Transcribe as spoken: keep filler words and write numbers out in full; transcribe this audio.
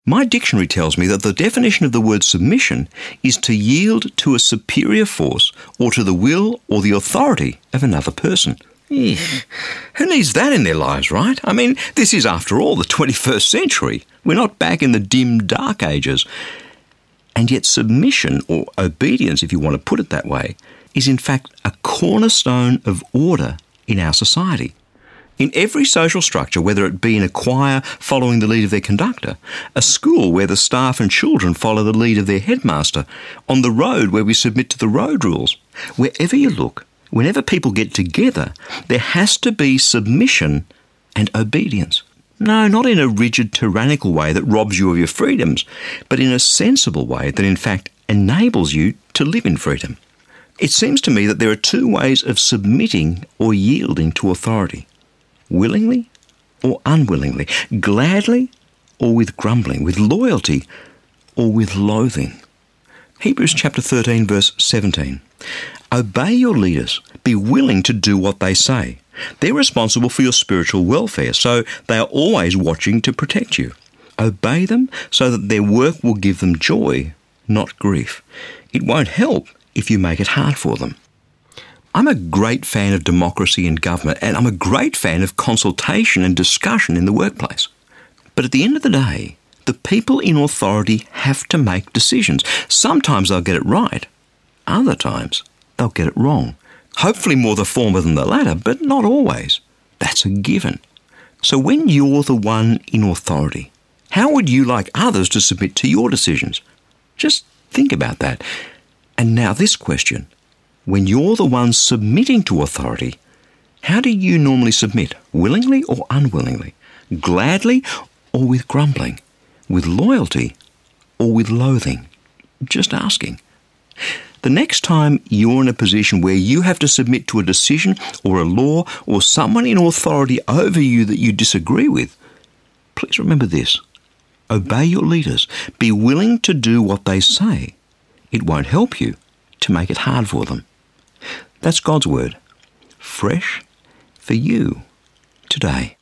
My dictionary tells me that the definition of the word submission is to yield to a superior force or to the will or the authority of another person. Eesh. Who needs that in their lives, right? I mean, this is, after all, the twenty-first century. We're not back in the dim, dark ages. And yet submission, or obedience, if you want to put it that way, is in fact a cornerstone of order in our society. In every social structure, whether it be in a choir following the lead of their conductor, a school where the staff and children follow the lead of their headmaster, on the road where we submit to the road rules, wherever you look, whenever people get together, there has to be submission and obedience. No, not in a rigid, tyrannical way that robs you of your freedoms, but in a sensible way that in fact enables you to live in freedom. It seems to me that there are two ways of submitting or yielding to authority. Willingly or unwillingly, gladly or with grumbling, with loyalty or with loathing. Hebrews chapter thirteen verse seventeen. Obey your leaders, be willing to do what they say. They're responsible for your spiritual welfare, so they are always watching to protect you. Obey them so that their work will give them joy, not grief. It won't help if you make it hard for them. I'm a great fan of democracy in government, and I'm a great fan of consultation and discussion in the workplace. But at the end of the day, the people in authority have to make decisions. Sometimes they'll get it right. Other times, they'll get it wrong. Hopefully more the former than the latter, but not always. That's a given. So when you're the one in authority, how would you like others to submit to your decisions? Just think about that. And now this question. When you're the one submitting to authority, how do you normally submit? Willingly or unwillingly? Gladly or with grumbling? With loyalty or with loathing? Just asking. The next time you're in a position where you have to submit to a decision or a law or someone in authority over you that you disagree with, please remember this. Obey your leaders. Be willing to do what they say. It won't help you to make it hard for them. That's God's word, fresh for you today.